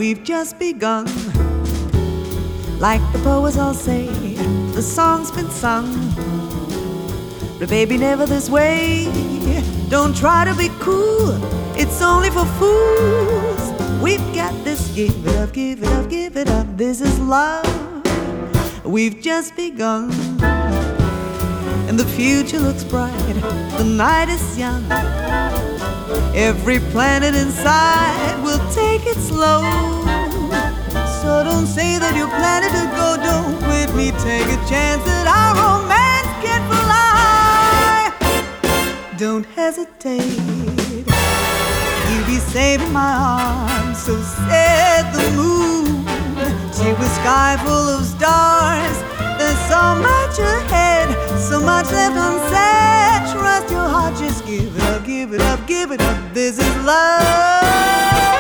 we've just begun. Like the poets all say, the song's been sung. But baby, never this way. Don't try to be cool, it's only for fools. We've got this, give it up, give it up, give it up. This is love, we've just begun. And the future looks bright, the night is young. Every planet inside will take it slow. So don't say that you're planning to go. Don't quit me, take a chance that our romance can fly. Don't hesitate, you'll be safe in my arms. So said the moon, she was sky full of stars. There's so much ahead, so much left unsaid. Trust your heart, just give it up, give it up, give it up. This is love.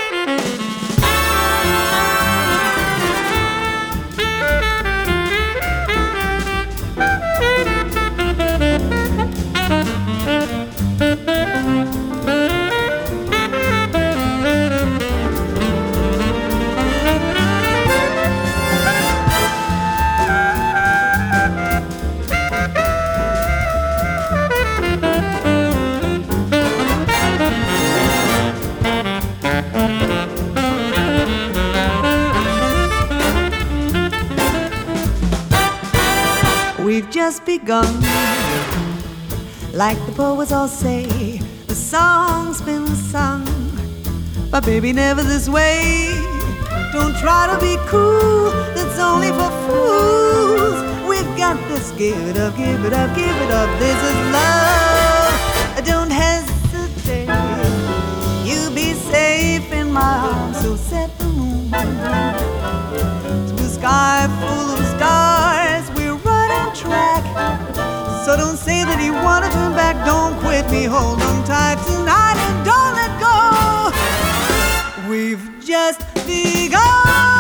We've just begun. Like the poets all say, the song's been sung. But baby, never this way. Don't try to be cool, that's only for fools. We've got this, give it up, give it up, give it up. This is love. Don't hesitate, you'll be safe in my arms. So set the moon to a sky full of stars. We're right on track. So don't say that you want to turn back. Don't quit me, hold on tight tonight and don't let go. We've just begun.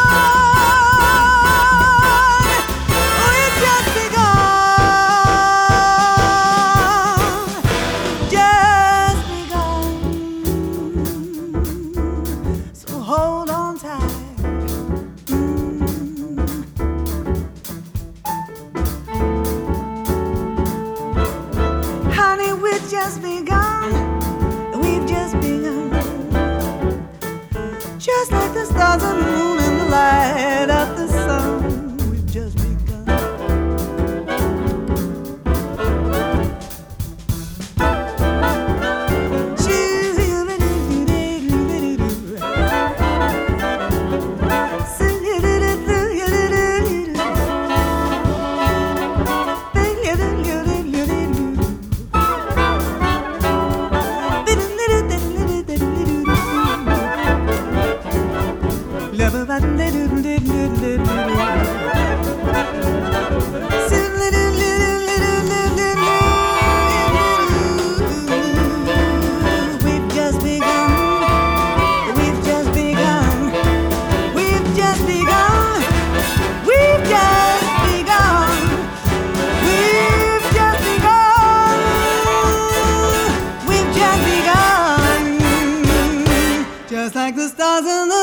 We've just begun. Just begun. So hold on tight. Honey, we've just begun. We've just begun. Just like the stars on the moon and the light of the sun. We've just begun. We've just begun. We've just begun. We've just begun. We've just begun. We've just begun. We've just begun. Just like the stars in the